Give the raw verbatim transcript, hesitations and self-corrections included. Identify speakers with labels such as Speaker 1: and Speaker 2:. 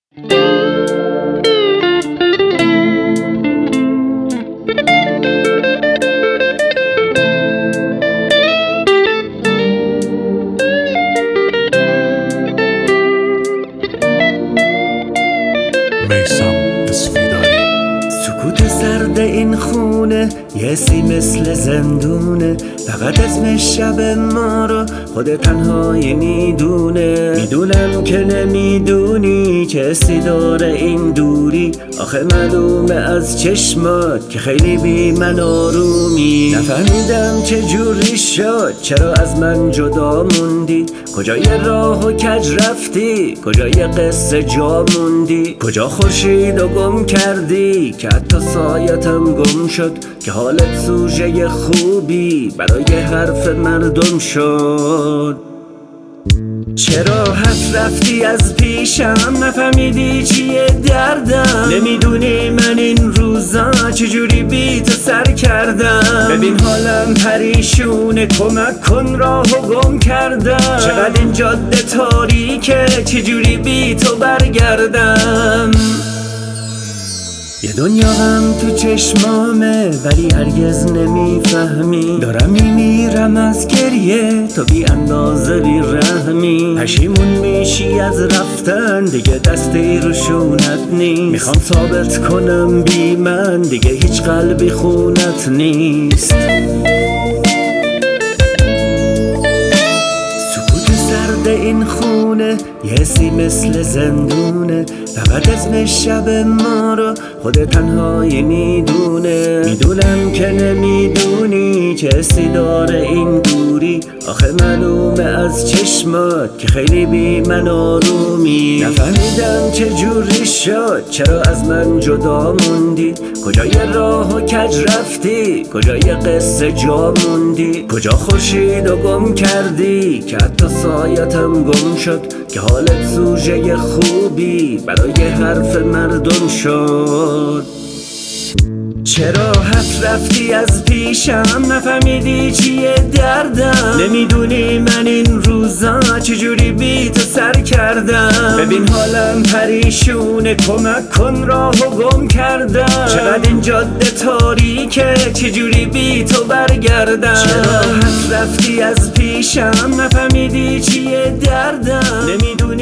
Speaker 1: سکوت سرد این خونه یه سی مثل زندونه، فقط اسم شب ما رو خود تنهایی میدونه. میدونم که نمیدونی چه حسی داره این دوری، آخه معلومه از چشمات که خیلی بی من آرومی. نفهمیدم چه جوری شد، چرا از من جدا موندی، کجای راه و کج رفتی، کجای قصه جا موندی، کجا خورشید و گم کردی که حتی سایتم گم شد، که حالت سوژه خوبی برای حرف مردم شد. چرا حف رفتی از پیشم، نفهمیدی چیه دردم، نمیدونی من این روزا چجوری بی تو سر کردم. ببین حالم پریشونه، کمک کن راهو گم کردم، چقدر این جاده تاریکه، چجوری بی تو برگردم. یه دنیا هم تو چشمامه ولی هرگز نمیفهمی، دارم میمیرم از گریه تو بی اندازه بی رحمی. پشیمون میشی از رفتن، دیگه دستی رو شونت نیست، میخوام ثابت کنم بی من دیگه هیچ قلبی خونت نیست. این خونه یه سی مثل زندونه، فقط اسم شب ما رو خود تنهایی میدونه. میدونم که نمیدونی چه حسی داره این دوری، آخه معلومه از چشمات که خیلی بی من آرومی. نفهمیدم چه جوری شد، چرا از من جدا موندی، کجای راه و کج رفتی، کجای قصه جا موندی، کجا خورشید و گم کردی که حتی سایتم گم شد، که حالت سوژه خوبی برای حرف مردم شد. چرا حف رفتی از پیشم، نفهمیدی چیه دردم، نمیدونی من این روزا چجوری بی تو سر کردم. ببین حالم پریشونه، کمک کن راهو گم کردم، چقدر این جاده تاریکه، چجوری بی تو برگردم. چرا حف رفتی از پیشم، نفهمیدی چیه دردم، نمیدونی